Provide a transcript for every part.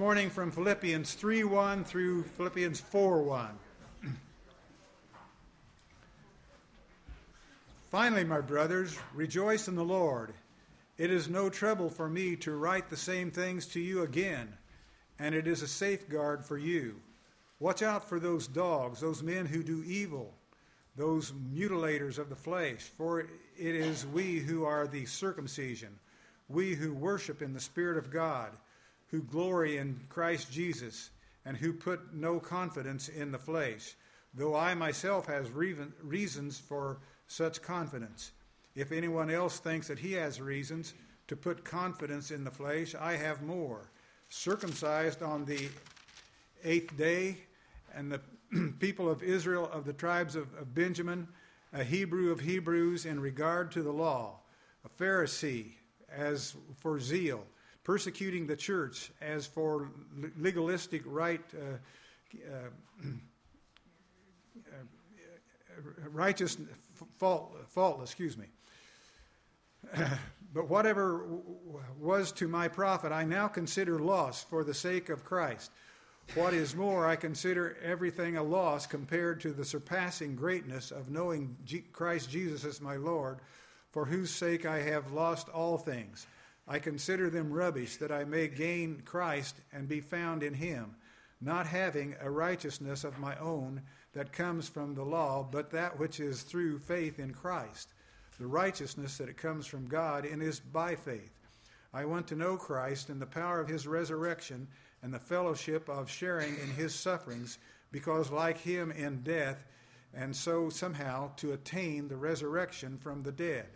morning from Philippians 3:1 through Philippians 4:1. Finally, my brothers, rejoice in the Lord. It is no trouble for me to write the same things to you again, and it is a safeguard for you. Watch out for those dogs, those men who do evil, those mutilators of the flesh, for it is we who are the circumcision, we who worship in the Spirit of God, who glory in Christ Jesus, and who put no confidence in the flesh, though I myself has reasons for such confidence. If anyone else thinks that he has reasons to put confidence in the flesh, I have more. Circumcised on the 8th day, and the people of Israel of the tribes of Benjamin, a Hebrew of Hebrews in regard to the law, a Pharisee as for zeal, persecuting the church as for legalistic righteous, faultless, But whatever was to my profit, I now consider loss for the sake of Christ. What is more, I consider everything a loss compared to the surpassing greatness of knowing Christ Jesus as my Lord, for whose sake I have lost all things. I consider them rubbish, that I may gain Christ and be found in him, not having a righteousness of my own that comes from the law, but that which is through faith in Christ, the righteousness that it comes from God and is by faith. I want to know Christ and the power of his resurrection and the fellowship of sharing in his sufferings, because like him in death, and so somehow to attain the resurrection from the dead.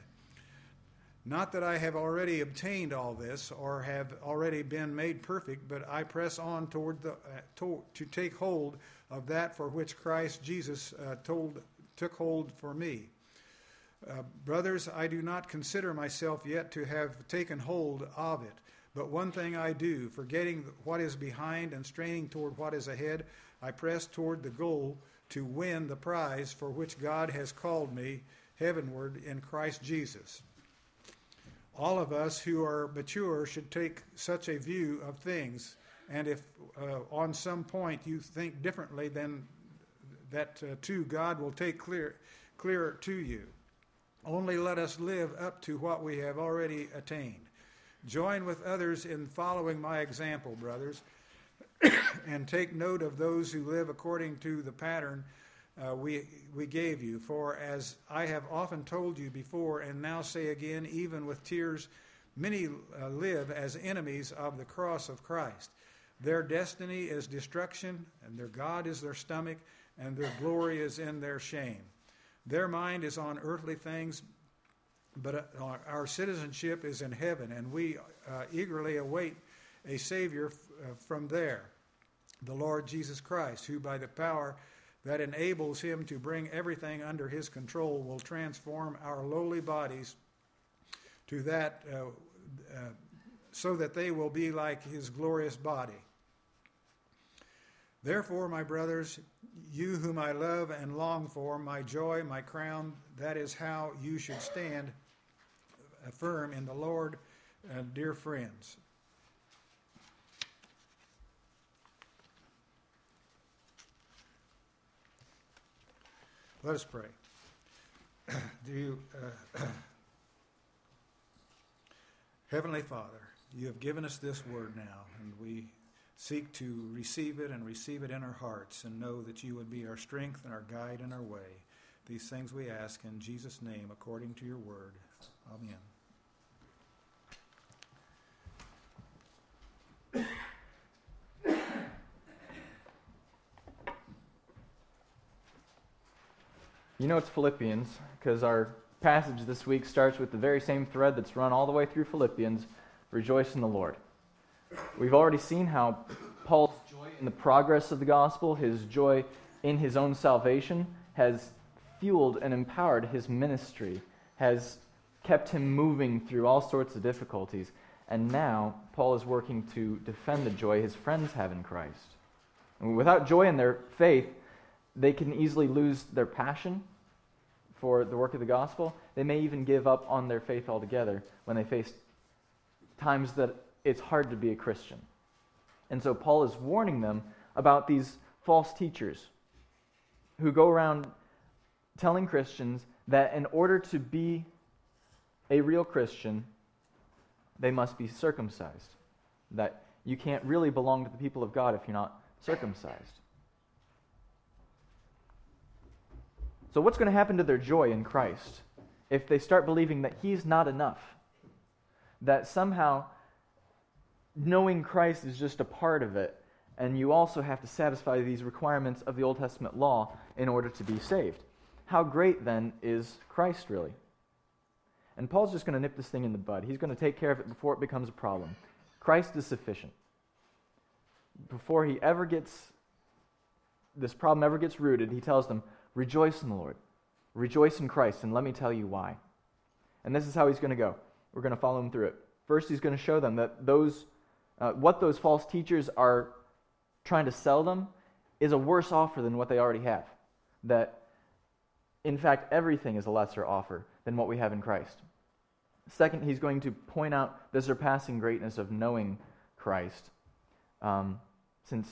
Not that I have already obtained all this or have already been made perfect, but I press on toward to take hold of that for which Christ Jesus took hold for me. Brothers, I do not consider myself yet to have taken hold of it, but one thing I do, forgetting what is behind and straining toward what is ahead, I press toward the goal to win the prize for which God has called me heavenward in Christ Jesus. All of us who are mature should take such a view of things, and if on some point you think differently, then that too God will take clearer to you. Only let us live up to what we have already attained. Join with others in following my example, brothers, and take note of those who live according to the pattern we gave you. For as I have often told you before, and now say again, even with tears, many live as enemies of the cross of Christ. Their destiny is destruction, and their God is their stomach, and their glory is in their shame. Their mind is on earthly things, but our citizenship is in heaven, and we eagerly await a Savior from there, the Lord Jesus Christ, who by the power that enables him to bring everything under his control will transform our lowly bodies to that so that they will be like his glorious body. Therefore, my brothers, you whom I love and long for, my joy, my crown, that is how you should stand firm in the Lord, dear friends. Let us pray. Heavenly Father, you have given us this word now, and we seek to receive it and receive it in our hearts and know that you would be our strength and our guide and our way. These things we ask in Jesus' name according to your word. Amen. You know it's Philippians because our passage this week starts with the very same thread that's run all the way through Philippians, rejoice in the Lord. We've already seen how Paul's joy in the progress of the gospel, his joy in his own salvation, has fueled and empowered his ministry, has kept him moving through all sorts of difficulties, and now Paul is working to defend the joy his friends have in Christ. And without joy in their faith, they can easily lose their passion for the work of the gospel. They may even give up on their faith altogether when they face times that it's hard to be a Christian. And so Paul is warning them about these false teachers who go around telling Christians that in order to be a real Christian, they must be circumcised. That you can't really belong to the people of God if you're not circumcised. So what's going to happen to their joy in Christ if they start believing that He's not enough? That somehow knowing Christ is just a part of it, and you also have to satisfy these requirements of the Old Testament law in order to be saved. How great, then, is Christ really? And Paul's just going to nip this thing in the bud. He's going to take care of it before it becomes a problem. Christ is sufficient. Before this problem ever gets rooted, he tells them, rejoice in the Lord. Rejoice in Christ, and let me tell you why. And this is how he's going to go. We're going to follow him through it. First, he's going to show them that what those false teachers are trying to sell them is a worse offer than what they already have. That, in fact, everything is a lesser offer than what we have in Christ. Second, he's going to point out the surpassing greatness of knowing Christ. Since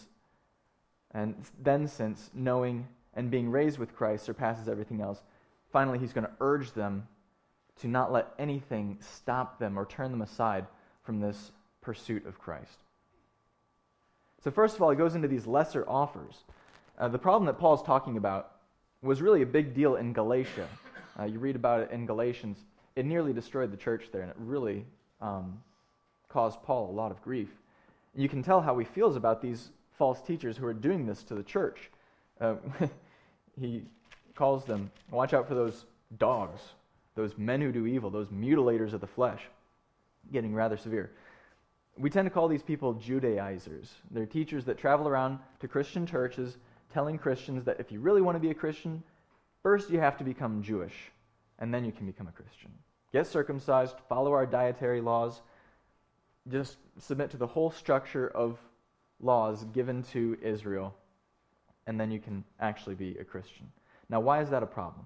knowing and being raised with Christ surpasses everything else, finally he's going to urge them to not let anything stop them or turn them aside from this pursuit of Christ. So first of all, he goes into these lesser offers. The problem that Paul's talking about was really a big deal in Galatia. You read about it in Galatians. It nearly destroyed the church there, and it really caused Paul a lot of grief. You can tell how he feels about these false teachers who are doing this to the church. He calls them, watch out for those dogs, those men who do evil, those mutilators of the flesh, getting rather severe. We tend to call these people Judaizers. They're teachers that travel around to Christian churches telling Christians that if you really want to be a Christian, first you have to become Jewish, and then you can become a Christian. Get circumcised, follow our dietary laws, just submit to the whole structure of laws given to Israel, and then you can actually be a Christian. Now, why is that a problem?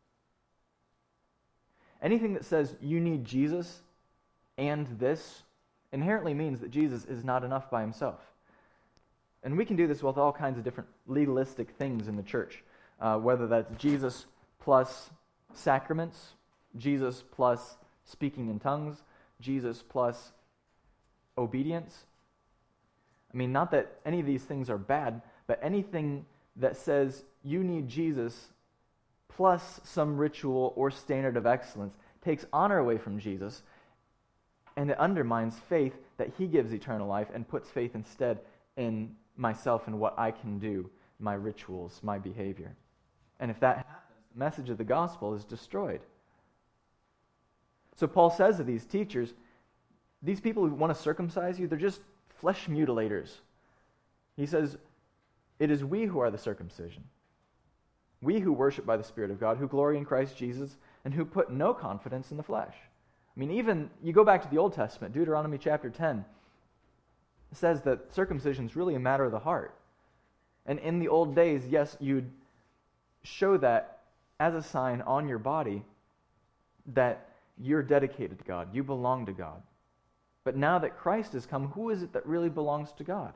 Anything that says you need Jesus and this inherently means that Jesus is not enough by himself. And we can do this with all kinds of different legalistic things in the church, whether that's Jesus plus sacraments, Jesus plus speaking in tongues, Jesus plus obedience. I mean, not that any of these things are bad, but anything that says you need Jesus plus some ritual or standard of excellence takes honor away from Jesus, and it undermines faith that he gives eternal life and puts faith instead in myself and what I can do, my rituals, my behavior. And if that happens, the message of the gospel is destroyed. So Paul says to these teachers, these people who want to circumcise you, they're just flesh mutilators. He says, it is we who are the circumcision. We who worship by the Spirit of God, who glory in Christ Jesus, and who put no confidence in the flesh. I mean, even, you go back to the Old Testament, Deuteronomy chapter 10, says that circumcision is really a matter of the heart. And in the old days, yes, you'd show that as a sign on your body that you're dedicated to God, you belong to God. But now that Christ has come, who is it that really belongs to God?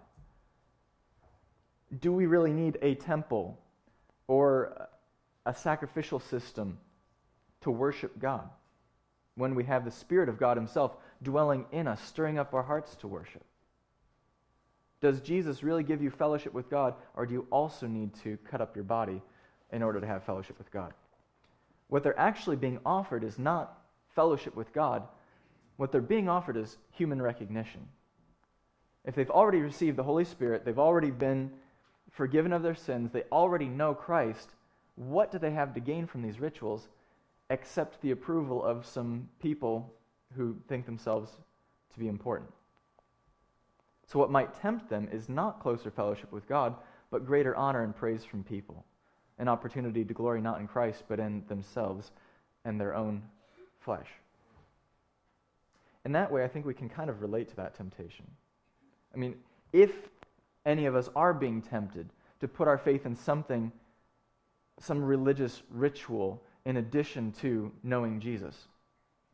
Do we really need a temple or a sacrificial system to worship God when we have the Spirit of God himself dwelling in us, stirring up our hearts to worship? Does Jesus really give you fellowship with God, or do you also need to cut up your body in order to have fellowship with God? What they're actually being offered is not fellowship with God. What they're being offered is human recognition. If they've already received the Holy Spirit, they've already been forgiven of their sins, they already know Christ, what do they have to gain from these rituals except the approval of some people who think themselves to be important? So what might tempt them is not closer fellowship with God, but greater honor and praise from people, an opportunity to glory not in Christ, but in themselves and their own flesh. In that way, I think we can kind of relate to that temptation. I mean, if any of us are being tempted to put our faith in something, some religious ritual in addition to knowing Jesus,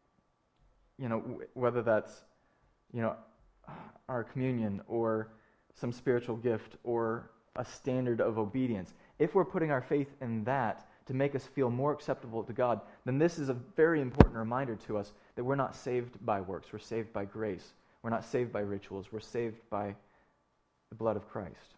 whether that's, our communion or some spiritual gift or a standard of obedience, if we're putting our faith in that to make us feel more acceptable to God, then this is a very important reminder to us that we're not saved by works. We're saved by grace. We're not saved by rituals. We're saved by the blood of Christ.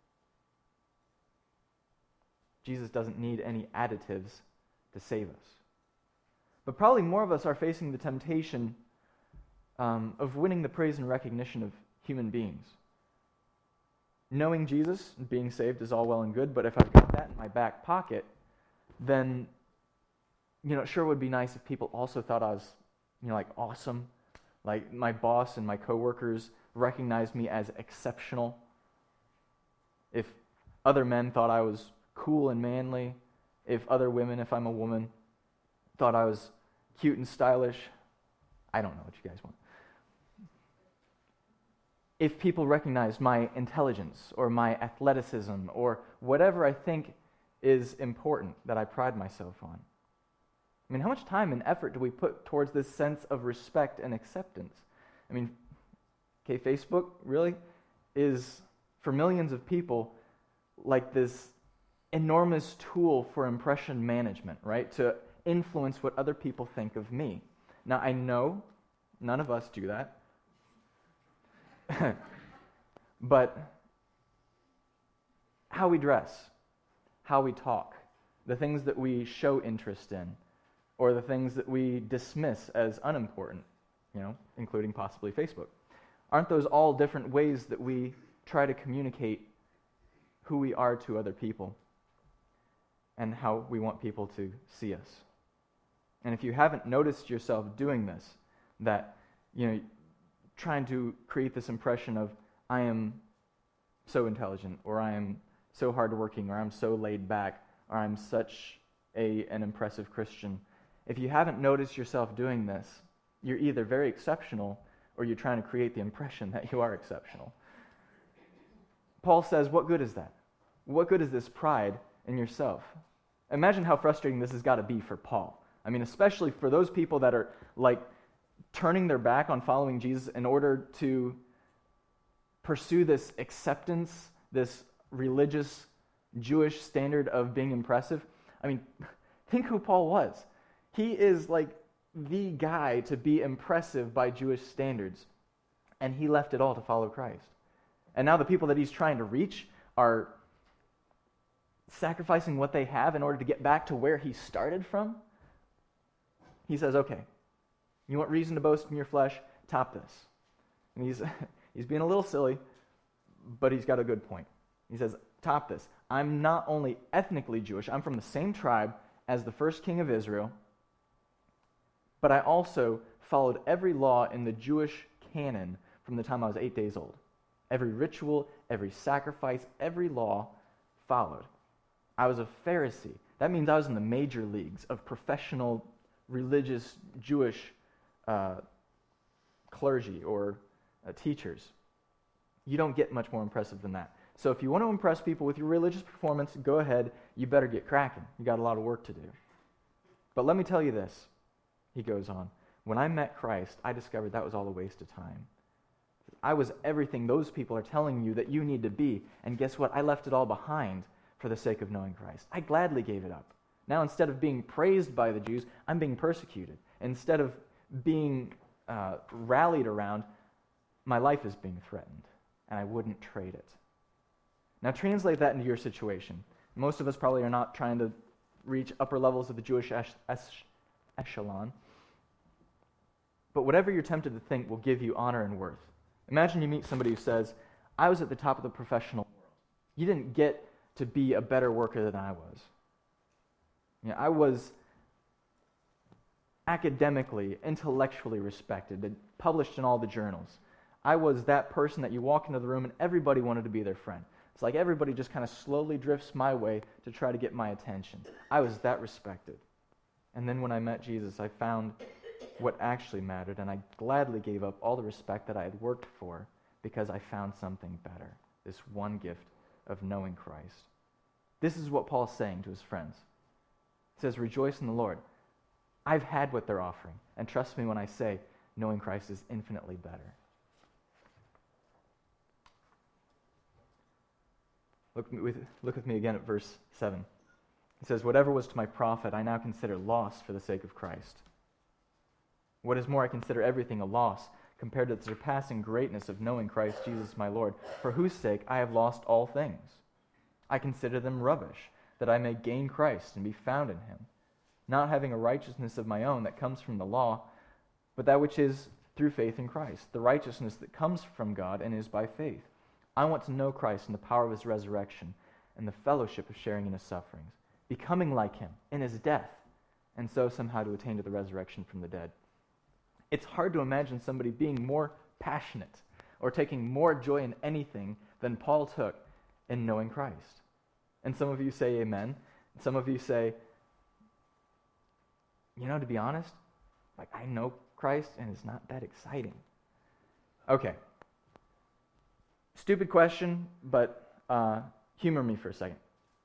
Jesus doesn't need any additives to save us. But probably more of us are facing the temptation of winning the praise and recognition of human beings. Knowing Jesus and being saved is all well and good, but if I've got that in my back pocket, then, it sure would be nice if people also thought I was, awesome. Like my boss and my coworkers recognized me as exceptional. If other men thought I was cool and manly, if other women, if I'm a woman, thought I was cute and stylish, I don't know what you guys want. If people recognize my intelligence or my athleticism or whatever I think is important that I pride myself on. I mean, how much time and effort do we put towards this sense of respect and acceptance? I mean, Facebook really is, for millions of people, like this enormous tool for impression management, right? To influence what other people think of me. Now, I know none of us do that. But how we dress, how we talk, the things that we show interest in, or the things that we dismiss as unimportant, including possibly Facebook. Aren't those all different ways that we try to communicate who we are to other people and how we want people to see us? And if you haven't noticed yourself doing this, that, trying to create this impression of, I am so intelligent, or I am so hardworking, or I'm so laid back, or I'm such an impressive Christian. If you haven't noticed yourself doing this, you're either very exceptional or you're trying to create the impression that you are exceptional. Paul says, what good is that? What good is this pride in yourself? Imagine how frustrating this has got to be for Paul. I mean, especially for those people that are turning their back on following Jesus in order to pursue this acceptance, this religious Jewish standard of being impressive. I mean, think who Paul was. He is the guy to be impressive by Jewish standards, and he left it all to follow Christ. And now the people that he's trying to reach are sacrificing what they have in order to get back to where he started from. He says, okay, you want reason to boast in your flesh? Top this. And he's being a little silly, but he's got a good point. He says, top this. I'm not only ethnically Jewish, I'm from the same tribe as the first king of Israel, but I also followed every law in the Jewish canon from the time I was 8 days old. Every ritual, every sacrifice, every law followed. I was a Pharisee. That means I was in the major leagues of professional religious Jewish clergy or teachers. You don't get much more impressive than that. So if you want to impress people with your religious performance, go ahead. You better get cracking. You got a lot of work to do. But let me tell you this, he goes on. When I met Christ, I discovered that was all a waste of time. I was everything those people are telling you that you need to be. And guess what? I left it all behind for the sake of knowing Christ. I gladly gave it up. Now instead of being praised by the Jews, I'm being persecuted. Instead of being rallied around, my life is being threatened. And I wouldn't trade it. Now translate that into your situation. Most of us probably are not trying to reach upper levels of the Jewish echelon. But whatever you're tempted to think will give you honor and worth. Imagine you meet somebody who says, I was at the top of the professional world. You didn't get to be a better worker than I was. I was academically, intellectually respected, and published in all the journals. I was that person that you walk into the room and everybody wanted to be their friend. It's like everybody just kind of slowly drifts my way to try to get my attention. I was that respected. And then when I met Jesus, I found what actually mattered, and I gladly gave up all the respect that I had worked for because I found something better, this one gift of knowing Christ. This is what Paul's saying to his friends. He says, rejoice in the Lord. I've had what they're offering, and trust me when I say knowing Christ is infinitely better. Look with me again at verse 7. It says, "Whatever was to my profit, I now consider loss for the sake of Christ. What is more, I consider everything a loss compared to the surpassing greatness of knowing Christ Jesus my Lord, for whose sake I have lost all things. I consider them rubbish, that I may gain Christ and be found in him, not having a righteousness of my own that comes from the law, but that which is through faith in Christ, the righteousness that comes from God and is by faith. I want to know Christ and the power of his resurrection and the fellowship of sharing in his sufferings, becoming like him in his death, and so somehow to attain to the resurrection from the dead." It's hard to imagine somebody being more passionate or taking more joy in anything than Paul took in knowing Christ. And some of you say amen. Some of you say, to be honest, I know Christ and it's not that exciting. Okay. Stupid question, but humor me for a second.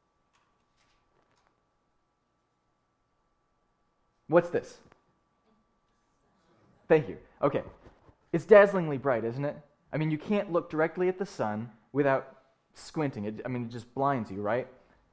What's this? Thank you. Okay. It's dazzlingly bright, isn't it? I mean, you can't look directly at the sun without squinting. It just blinds you, right?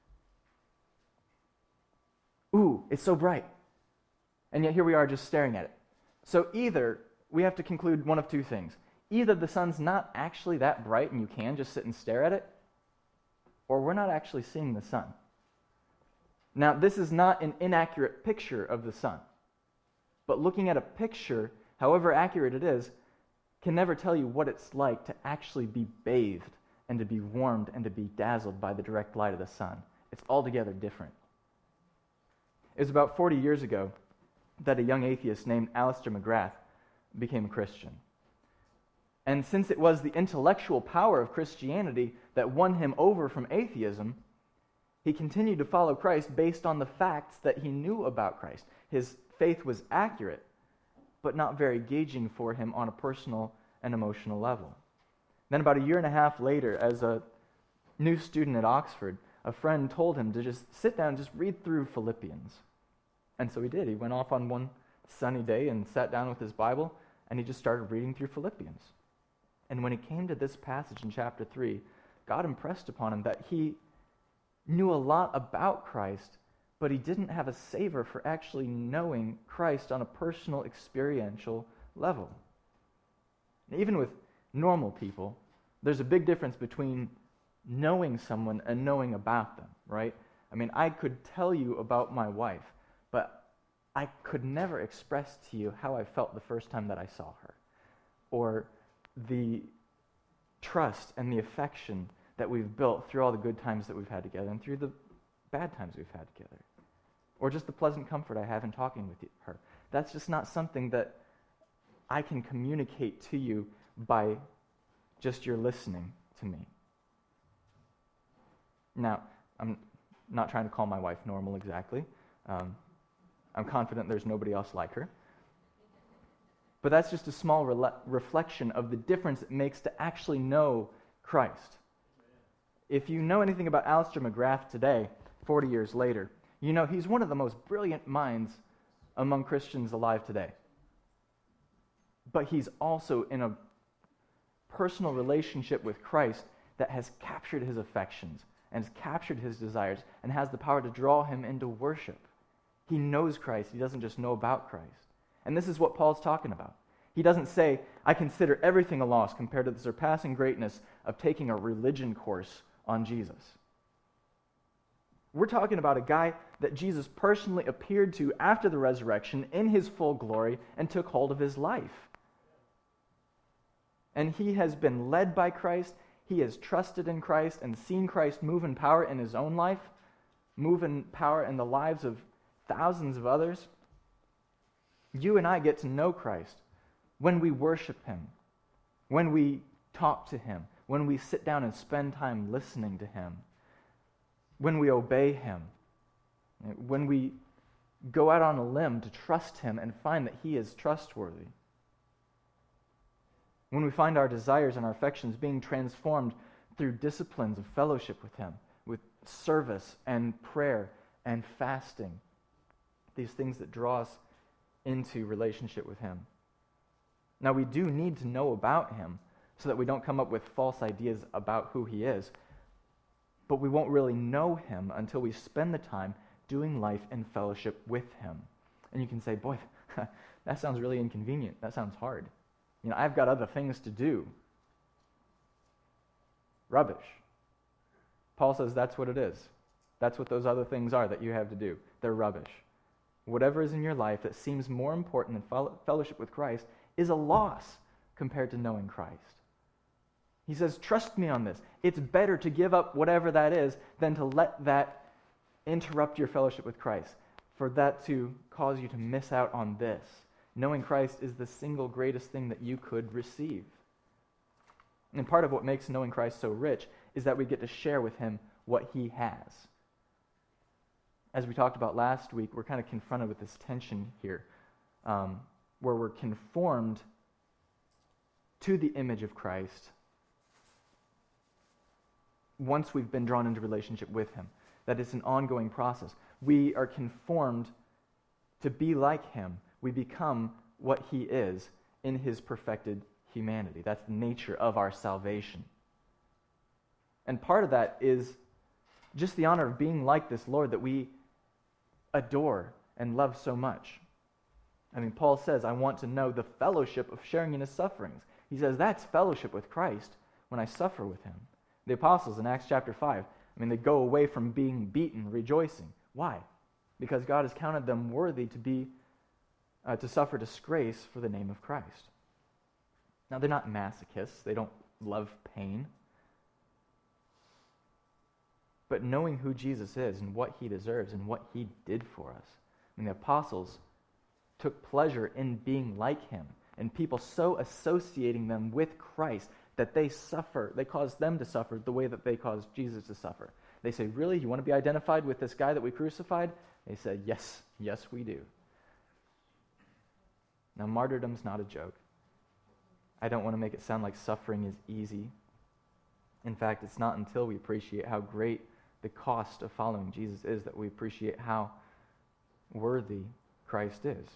Ooh, it's so bright. And yet here we are just staring at it. So either we have to conclude one of two things. Either the sun's not actually that bright and you can just sit and stare at it, or we're not actually seeing the sun. Now, this is not an inaccurate picture of the sun. But looking at a picture, however accurate it is, can never tell you what it's like to actually be bathed and to be warmed and to be dazzled by the direct light of the sun. It's altogether different. It was about 40 years ago that a young atheist named Alister McGrath became a Christian. And since it was the intellectual power of Christianity that won him over from atheism, he continued to follow Christ based on the facts that he knew about Christ. His faith was accurate, but not very engaging for him on a personal and emotional level. Then about a year and a half later, as a new student at Oxford, a friend told him to just sit down and just read through Philippians. And so he did. He went off on one sunny day and sat down with his Bible, and he just started reading through Philippians. And when he came to this passage in chapter 3, God impressed upon him that he knew a lot about Christ, but he didn't have a savor for actually knowing Christ on a personal, experiential level. And even with normal people, there's a big difference between knowing someone and knowing about them, right? I mean, I could tell you about my wife, but I could never express to you how I felt the first time that I saw her, or the trust and the affection that we've built through all the good times that we've had together and through the bad times we've had together, or just the pleasant comfort I have in talking with her. That's just not something that I can communicate to you by just your listening to me. Now, I'm not trying to call my wife normal exactly. I'm confident there's nobody else like her. But that's just a small reflection of the difference it makes to actually know Christ. If you know anything about Alister McGrath today, 40 years later, you know he's one of the most brilliant minds among Christians alive today. But he's also in a personal relationship with Christ that has captured his affections and has captured his desires and has the power to draw him into worship. He knows Christ. He doesn't just know about Christ. And this is what Paul's talking about. He doesn't say, I consider everything a loss compared to the surpassing greatness of taking a religion course on Jesus. We're talking about a guy that Jesus personally appeared to after the resurrection in his full glory and took hold of his life. And he has been led by Christ. He has trusted in Christ and seen Christ move in power in his own life, move in power in the lives of thousands of others. You and I get to know Christ when we worship him, when we talk to him, when we sit down and spend time listening to him, when we obey him, when we go out on a limb to trust him and find that he is trustworthy. When we find our desires and our affections being transformed through disciplines of fellowship with him, with service and prayer and fasting, these things that draw us into relationship with him. Now, we do need to know about him so that we don't come up with false ideas about who he is. but we won't really know him until we spend the time doing life in fellowship with him. And you can say, boy, that sounds really inconvenient. That sounds hard. I've got other things to do. Rubbish. Paul says that's what it is. That's what those other things are that you have to do. They're rubbish. Whatever is in your life that seems more important than fellowship with Christ is a loss compared to knowing Christ. He says, trust me on this. It's better to give up whatever that is than to let that interrupt your fellowship with Christ, for that to cause you to miss out on this. Knowing Christ is the single greatest thing that you could receive. And part of what makes knowing Christ so rich is that we get to share with him what he has. As we talked about last week, we're kind of confronted with this tension here, where we're conformed to the image of Christ once we've been drawn into relationship with him. That it's an ongoing process. We are conformed to be like him. We become what he is in his perfected humanity. That's the nature of our salvation. And part of that is just the honor of being like this Lord that we adore and love so much. Paul says, I want to know the fellowship of sharing in his sufferings. He says, that's fellowship with Christ when I suffer with him. The apostles in Acts chapter 5, they go away from being beaten, rejoicing. Why? Because God has counted them worthy to suffer disgrace for the name of Christ. Now, they're not masochists. They don't love pain. But knowing who Jesus is and what he deserves and what he did for us. The apostles took pleasure in being like him, and people so associating them with Christ that they caused them to suffer the way that they caused Jesus to suffer. They say, really, you want to be identified with this guy that we crucified? They said, yes, we do. Now, martyrdom's not a joke. I don't want to make it sound like suffering is easy. In fact, it's not until we appreciate how great the cost of following Jesus is that we appreciate how worthy Christ is.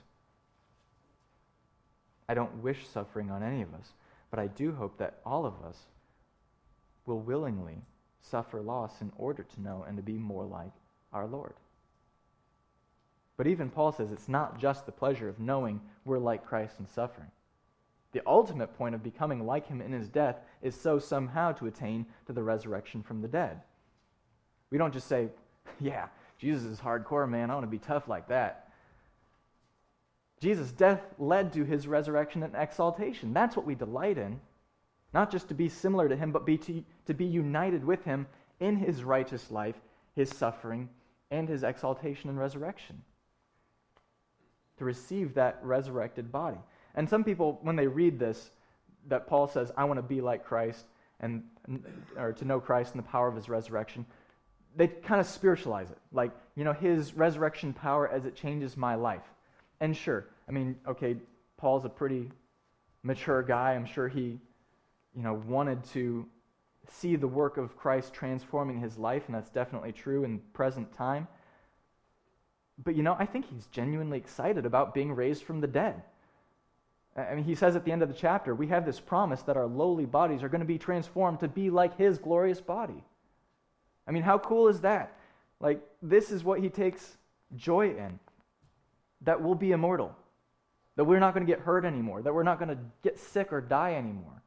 I don't wish suffering on any of us, but I do hope that all of us will willingly suffer loss in order to know and to be more like our Lord. But even Paul says it's not just the pleasure of knowing we're like Christ in suffering. The ultimate point of becoming like him in his death is so somehow to attain to the resurrection from the dead. We don't just say, yeah, Jesus is hardcore, man, I want to be tough like that. Jesus' death led to his resurrection and exaltation. That's what we delight in. Not just to be similar to him, but to be united with him in his righteous life, his suffering, and his exaltation and resurrection. To receive that resurrected body. And some people, when they read this, that Paul says, I want to be like Christ, or to know Christ and the power of his resurrection, they kind of spiritualize it. Like, his resurrection power as it changes my life. And sure, Paul's a pretty mature guy. I'm sure he, wanted to see the work of Christ transforming his life, and that's definitely true in present time. But, I think he's genuinely excited about being raised from the dead. He says at the end of the chapter, we have this promise that our lowly bodies are going to be transformed to be like his glorious body. How cool is that? This is what he takes joy in. That we'll be immortal. That we're not going to get hurt anymore. That we're not going to get sick or die anymore.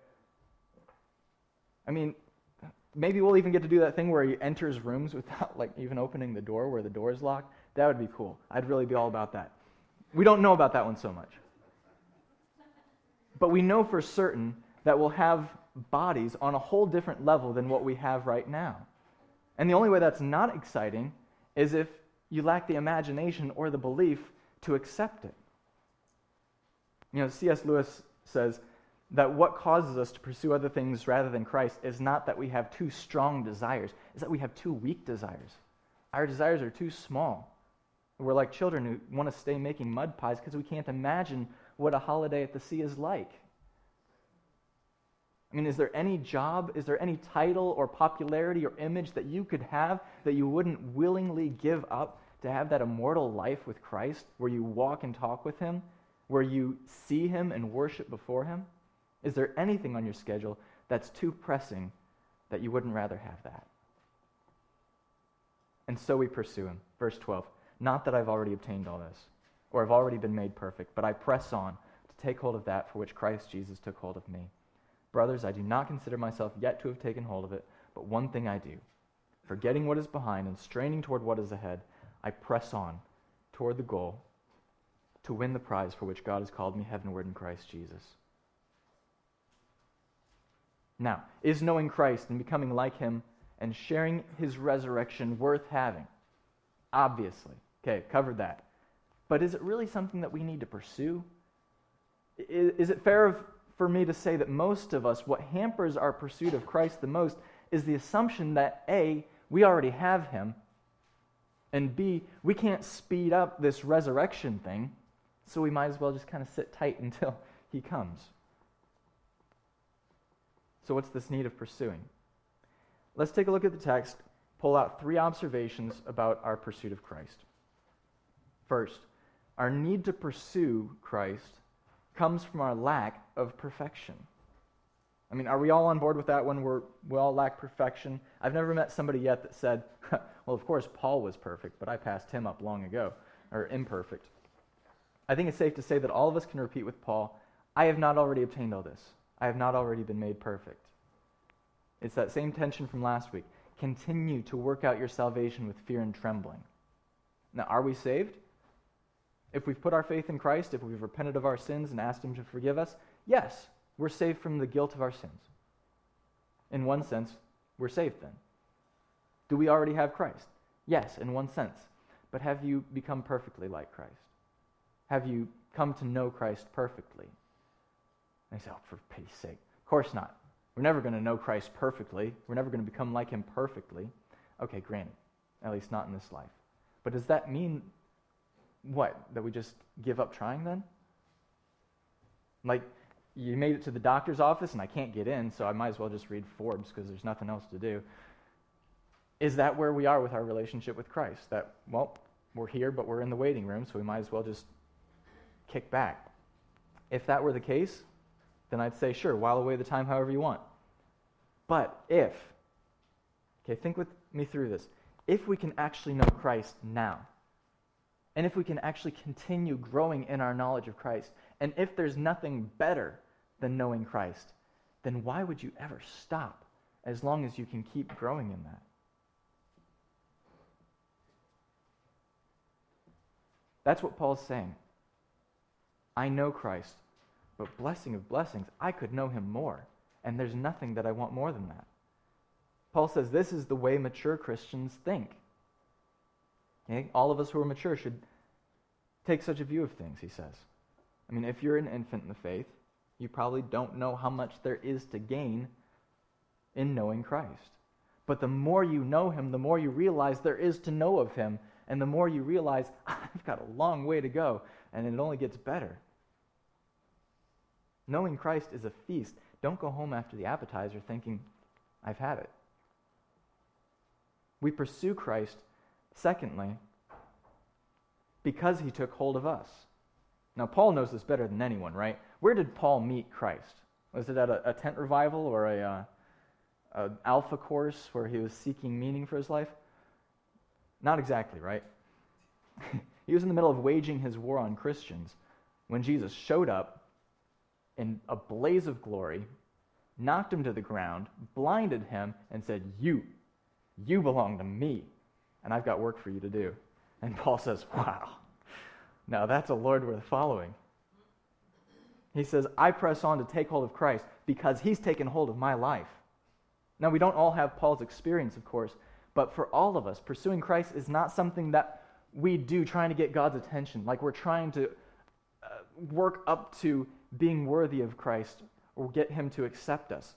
Maybe we'll even get to do that thing where he enters rooms without even opening the door where the door is locked. That would be cool. I'd really be all about that. We don't know about that one so much. But we know for certain that we'll have bodies on a whole different level than what we have right now. And the only way that's not exciting is if you lack the imagination or the belief to accept it. C.S. Lewis says that what causes us to pursue other things rather than Christ is not that we have too strong desires, it's that we have too weak desires. Our desires are too small. We're like children who want to stay making mud pies because we can't imagine what a holiday at the sea is like. Is there any job, is there any title or popularity or image that you could have that you wouldn't willingly give up to have that immortal life with Christ, where you walk and talk with him, where you see him and worship before him? Is there anything on your schedule that's too pressing that you wouldn't rather have that? And so we pursue him. Verse 12. Not that I've already obtained all this, or have already been made perfect, but I press on to take hold of that for which Christ Jesus took hold of me. Brothers, I do not consider myself yet to have taken hold of it, but one thing I do, forgetting what is behind and straining toward what is ahead, I press on toward the goal to win the prize for which God has called me heavenward in Christ Jesus. Now, is knowing Christ and becoming like him and sharing his resurrection worth having? Obviously. Okay, covered that. But is it really something that we need to pursue? Is it fair for me to say that most of us, what hampers our pursuit of Christ the most is the assumption that A, we already have him, and B, we can't speed up this resurrection thing, so we might as well just kind of sit tight until he comes. So what's this need of pursuing? Let's take a look at the text, pull out 3 observations about our pursuit of Christ. First, our need to pursue Christ comes from our lack of perfection. I mean, are we all on board with that when we all lack perfection? I've never met somebody yet that said, well, of course, Paul was perfect, but I passed him up long ago, or imperfect. I think it's safe to say that all of us can repeat with Paul, I have not already obtained all this. I have not already been made perfect. It's that same tension from last week. Continue to work out your salvation with fear and trembling. Now, are we saved? If we've put our faith in Christ, if we've repented of our sins and asked him to forgive us, yes, we're saved from the guilt of our sins. In one sense, we're saved then. Do we already have Christ? Yes, in one sense. But have you become perfectly like Christ? Have you come to know Christ perfectly? And I say, oh, for pity's sake. Of course not. We're never going to know Christ perfectly. We're never going to become like him perfectly. Okay, granted. At least not in this life. But does that mean what? That we just give up trying then? Like, you made it to the doctor's office and I can't get in, so I might as well just read Forbes because there's nothing else to do. Is that where we are with our relationship with Christ? That, well, we're here, but we're in the waiting room, so we might as well just kick back. If that were the case, then I'd say, sure, while away the time however you want. But if, okay, think with me through this. If we can actually know Christ now, and if we can actually continue growing in our knowledge of Christ, and if there's nothing better than knowing Christ, then why would you ever stop as long as you can keep growing in that? That's what Paul's saying. I know Christ, but blessing of blessings, I could know him more, and there's nothing that I want more than that. Paul says this is the way mature Christians think. Okay? All of us who are mature should take such a view of things, he says. I mean, if you're an infant in the faith, you probably don't know how much there is to gain in knowing Christ. But the more you know him, the more you realize there is to know of him, and the more you realize, I've got a long way to go, and it only gets better. Knowing Christ is a feast. Don't go home after the appetizer thinking, I've had it. We pursue Christ, secondly, because he took hold of us. Now, Paul knows this better than anyone, right? Where did Paul meet Christ? Was it at a tent revival or a alpha course where he was seeking meaning for his life? Not exactly, right? He was in the middle of waging his war on Christians when Jesus showed up in a blaze of glory, knocked him to the ground, blinded him, and said, you belong to me, and I've got work for you to do. And Paul says, wow, now that's a Lord worth following. He says, I press on to take hold of Christ because he's taken hold of my life. Now, we don't all have Paul's experience, of course, but for all of us, pursuing Christ is not something that we do trying to get God's attention, like we're trying to work up to being worthy of Christ or get him to accept us.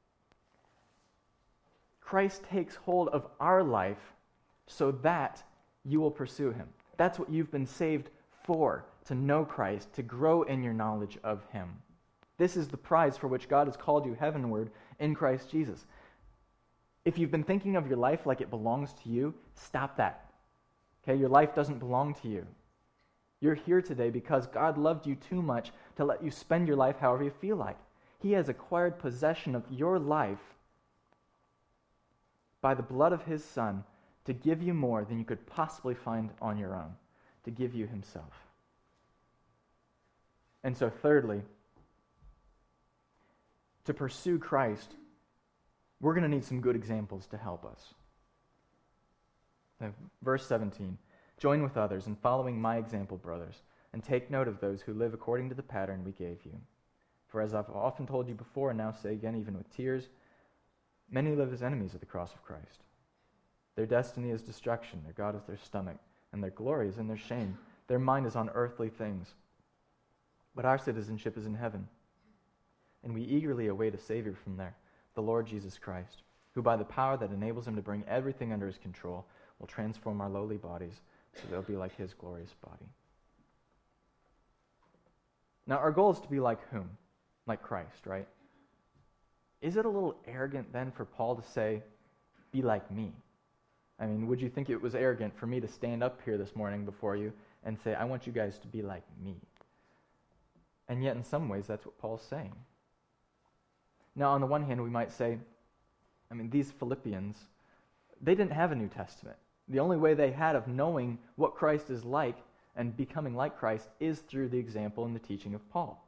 Christ takes hold of our life so that you will pursue him. That's what you've been saved for, to know Christ, to grow in your knowledge of him. This is the prize for which God has called you heavenward in Christ Jesus. If you've been thinking of your life like it belongs to you, stop that. Okay, your life doesn't belong to you. You're here today because God loved you too much to let you spend your life however you feel like. He has acquired possession of your life by the blood of his Son to give you more than you could possibly find on your own, to give you himself. And so thirdly, to pursue Christ, we're going to need some good examples to help us. Now, verse 17, join with others in following my example, brothers, and take note of those who live according to the pattern we gave you. For as I've often told you before, and now say again, even with tears, many live as enemies of the cross of Christ. Their destiny is destruction, their God is their stomach, and their glory is in their shame. Their mind is on earthly things. But our citizenship is in heaven, and we eagerly await a Savior from there, the Lord Jesus Christ, who by the power that enables him to bring everything under his control will transform our lowly bodies so they'll be like his glorious body. Now, our goal is to be like whom? Like Christ, right? Is it a little arrogant then for Paul to say, be like me? I mean, would you think it was arrogant for me to stand up here this morning before you and say, I want you guys to be like me? And yet, in some ways, that's what Paul's saying. Now, on the one hand, we might say, I mean, these Philippians, they didn't have a New Testament. The only way they had of knowing what Christ is like and becoming like Christ is through the example and the teaching of Paul.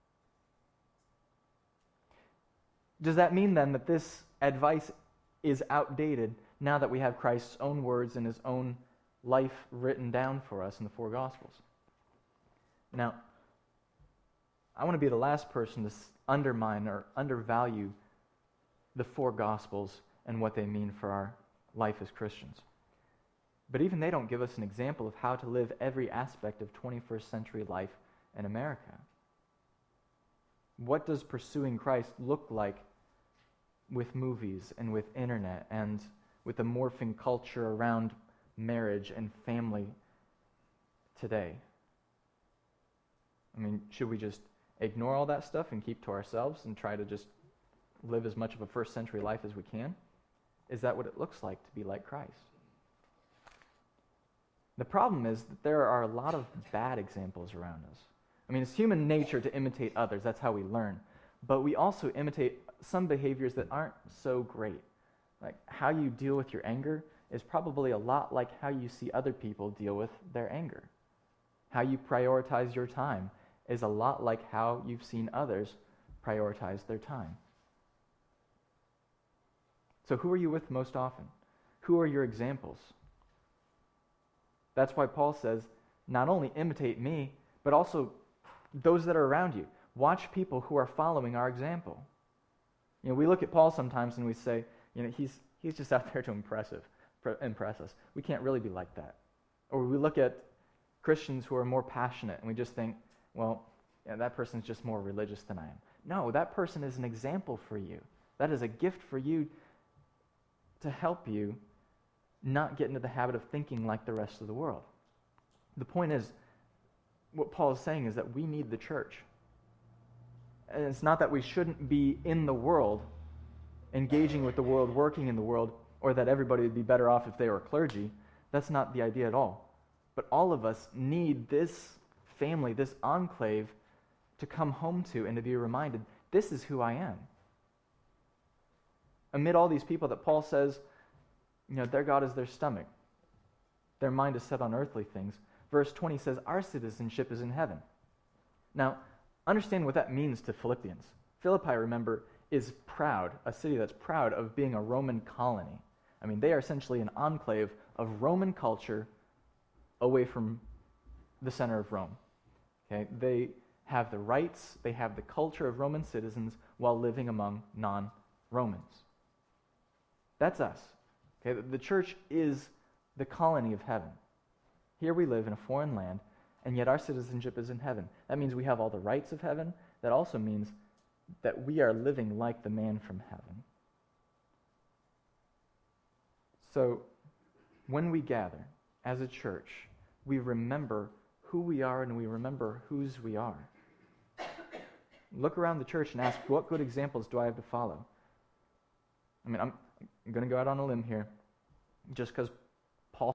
Does that mean then that this advice is outdated now that we have Christ's own words and his own life written down for us in the four Gospels? Now, I want to be the last person to undermine or undervalue the four Gospels and what they mean for our life as Christians. But even they don't give us an example of how to live every aspect of 21st century life in America. What does pursuing Christ look like with movies and with internet and with the morphing culture around marriage and family today? I mean, should we just ignore all that stuff and keep to ourselves and try to just live as much of a first century life as we can? Is that what it looks like to be like Christ? The problem is that there are a lot of bad examples around us. I mean, it's human nature to imitate others. That's how we learn. But we also imitate some behaviors that aren't so great. Like how you deal with your anger is probably a lot like how you see other people deal with their anger. How you prioritize your time is a lot like how you've seen others prioritize their time. So who are you with most often? Who are your examples? That's why Paul says, not only imitate me, but also those that are around you. Watch people who are following our example. You know, we look at Paul sometimes and we say, you know, he's just out there to impress us. We can't really be like that. Or we look at Christians who are more passionate and we just think, well, yeah, that person's just more religious than I am. No, that person is an example for you. That is a gift for you to help you not get into the habit of thinking like the rest of the world. The point is, what Paul is saying is that we need the church. And it's not that we shouldn't be in the world, engaging with the world, working in the world, or that everybody would be better off if they were clergy. That's not the idea at all. But all of us need this family, this enclave, to come home to and to be reminded, this is who I am. Amid all these people that Paul says, you know, their God is their stomach. Their mind is set on earthly things. Verse 20 says, our citizenship is in heaven. Now, understand what that means to Philippians. Philippi, remember, is proud, a city that's proud of being a Roman colony. I mean, they are essentially an enclave of Roman culture away from the center of Rome. Okay? They have the rights, they have the culture of Roman citizens while living among non-Romans. That's us. Okay? The church is the colony of heaven. Here we live in a foreign land, and yet our citizenship is in heaven. That means we have all the rights of heaven. That also means that we are living like the man from heaven. So, when we gather as a church, we remember who we are and we remember whose we are. Look around the church and ask, what good examples do I have to follow? I mean, I'm going to go out on a limb here, just because